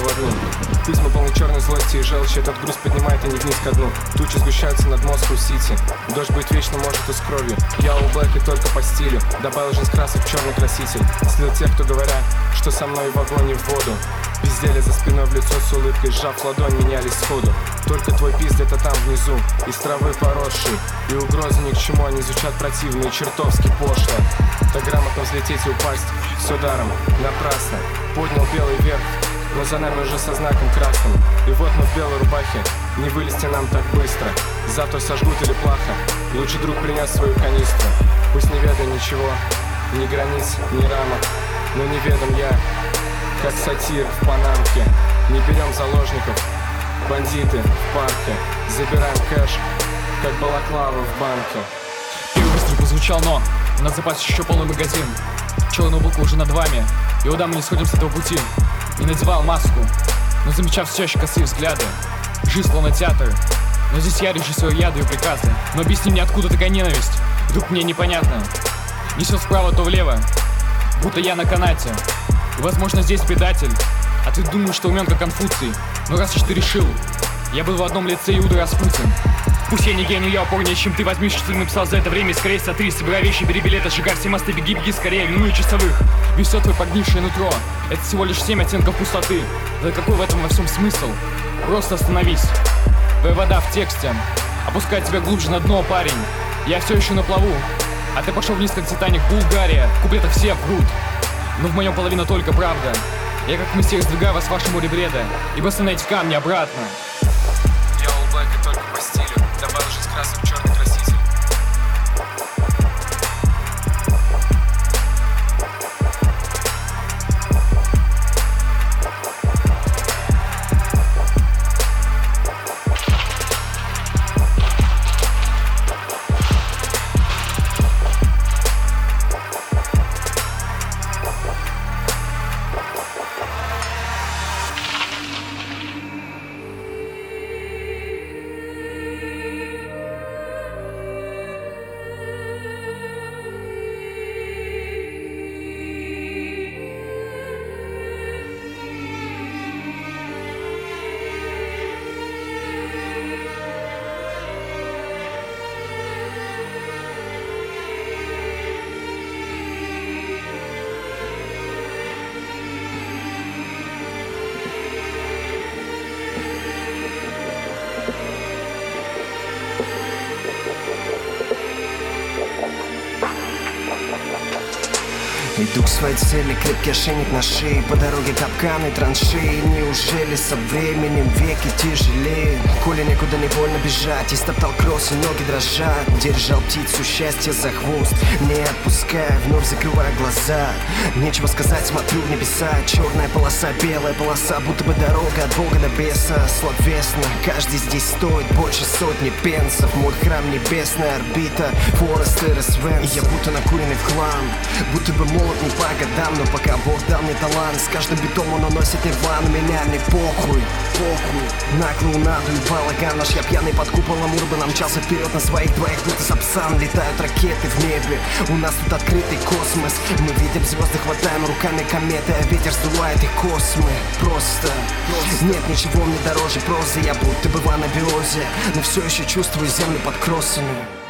в одну. Письма полны черной злости и желчи. Этот груз поднимает и не вниз ко дну. Тучи сгущаются над Москву-Сити. Дождь быть вечно может и с кровью. Я у Блэк и только по стилю. Добавил жизнь красок в черный краситель. Слил тех, кто говорят, что со мной в огонь и в воду. Безделие за спиной в лицо с улыбкой, сжав ладонь, менялись сходу. Только твой пиз где-то там внизу, из травы поросший. И угрозы ни к чему, они звучат противно и чертовски пошло. Так грамотно взлететь и упасть, все даром, напрасно. Поднял белый вверх, но за нами уже со знаком красным. И вот мы в белой рубахе, не вылезти нам так быстро. Завтра сожгут или плохо, лучший друг принес свою канистру. Пусть не ведай ничего, ни границ, ни рамок, но не ведом я, как сатир в панамке. Не берем заложников, бандиты в парке. Забираем кэш, как балаклава в банке. Первый выстрел прозвучал, но на запасе еще полный магазин. Черная булка уже над вами, и куда мы не сходим с этого пути. Не надевал маску, но замечав все чаще косые взгляды. Жизнь словно театр, но здесь я режиссер яда и приказы. Но объясни мне, откуда такая ненависть, вдруг мне непонятно. Несет справа, то влево, будто я на канате. И, возможно, здесь предатель, а ты думаешь, что умен, как Конфуций. Но раз уж ты решил, я был в одном лице Иуда Распутин. Пусть я не гений, я упорнее, чем ты. Возьми, что ты написал за это время. Скорее сотри, собирай вещи, бери билеты, сжигай все мосты, беги, беги скорее, минуя часовых. Ведь все твое погнившее нутро — это всего лишь 7 оттенков пустоты. Да какой в этом во всем смысл? Просто остановись. Твоя вода в тексте опускает тебя глубже на дно, парень. Я все еще на плаву, а ты пошел вниз, как Титаник, Булгария. В куплетах все врут, но в моем половина только правда. Я как мастер сдвигаю вас в ваше море бреда и восстановите камни обратно. Я All Black и только по стилю. Добавил жизнь красок в черный краситель. Иду к своей цели, крепкий ошейник на шее. По дороге капканы, траншеи. Неужели со временем веки тяжелее? Коли некуда не больно бежать, истоптал кросс и ноги дрожат. Держал птицу счастья за хвост, не отпуская, вновь закрывая глаза. Нечего сказать, смотрю в небеса. Черная полоса, белая полоса, будто бы дорога от Бога до беса. Словесно, каждый здесь стоит больше сотни пенсов. Мой храм небесная орбита, Форест и Ресвенс. И я будто накуренный в хлам, будто бы молод не по годам, но пока Бог дал мне талант. С каждым битом он уносит нирвану, меня не похуй, похуй. На клоунаду и балаган наш, я пьяный под куполом урбана мчался вперед на своих двоих, будто сапсан. Летают ракеты в небе, у нас тут открытый космос. Мы видим звезды, хватаем руками кометы, а ветер сдувает их космы. Просто нет ничего мне дороже прозы. Я будто бы в анабиозе, но все еще чувствую землю под кроссами.